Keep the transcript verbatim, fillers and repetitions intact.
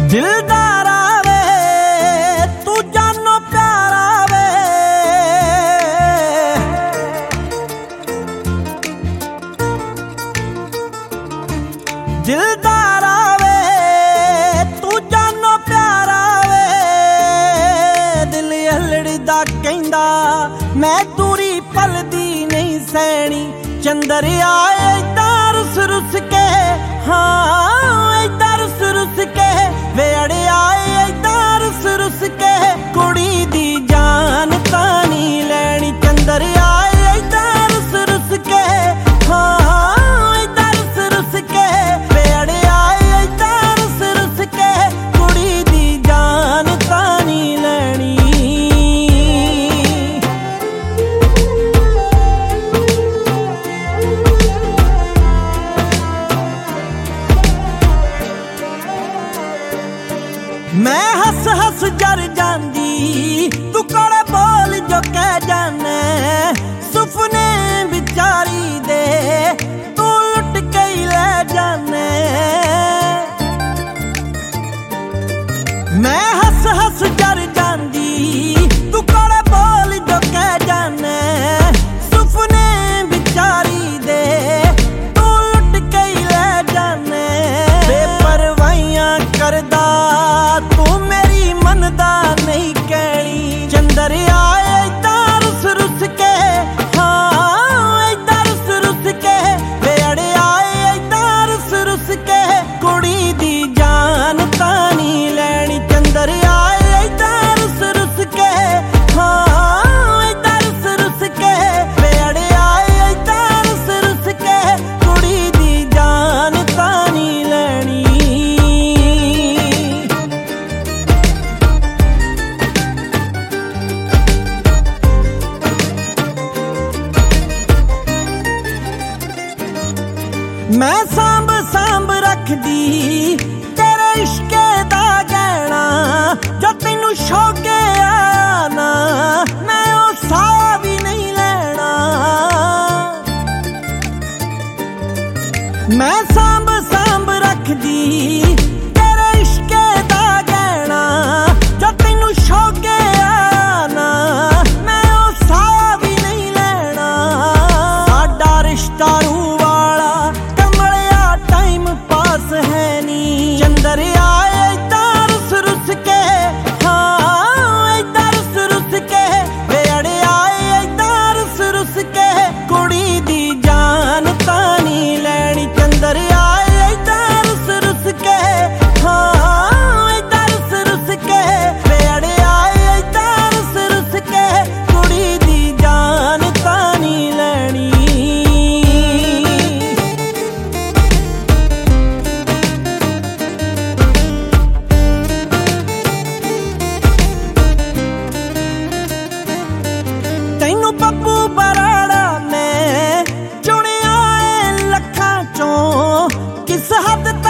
दिलदारा वे तू जानो प्यारा वे, दिलदारा वे तू जानो प्यारा वे। दिल हलड़दा कहंदा मैं दूरी पलदी नहीं सैनी, चंदर आए इदा रुस रुस के, हाँ इदा रुस रुस के वे अड़े आए इदा रुस रुस के। कुड़ी दी जान तानी लैनी, चंदर आए इदा रुस रुस के, हाँ इदा रुस रुस के वे अड़े आए इदा रुस रुस के। कुड़ी दी जान तानी लैनी। मैं हस हस जर जांदी तू कोड़े बोल जो कह जाने, सुपने बिचारी दे तू लुट के ही ले जाने। मैं हस हस जर जांदी तू कोड़े बोल जो कह जाने, सुपने बिचारी दे तू लुट के ही ले जाने। बेपरवाहियां करदा तू मेरी मनदा नहीं कहनी, चंदर आए इदा रुस रुस के, हाँ इदा रुस रुस के वे अड़े आए इदा रुस रुस के। कुड़ी दी जान तानी लैनी, चंदर आए इदा रुस रुस के, हाँ इदा रुस रुस के वे अड़े आए इदा रुस रुस के। कुड़ी दी जान तानी लैनी। मैं सांभ सांभ रखदी तेरे इश्के दा गहना, जो तेनू शौके आना मैं ओ सा भी नहीं लेना। मैं सांभ सांभ रखदी तेरे इश्के दा गहना, जो तेनू शौके आना मैं ओ सा भी नहीं लेना। साडा रिश्ता है नी, चंदर आए इदा रुस रुस के, हाँ इदा रुस रुस के वे अड़े आए इदा रुस रुस के। कुड़ी दी जान तानी लैनी, चंदर आए इदा रुस रुस के, हाँ इदा रुस रुस के वे अड़े आए इदा रुस रुस के। कुड़ी दी जान तानी लैनी। तैनू पप्पू बराड़ा मैं चुनिया लखां चों, किस हद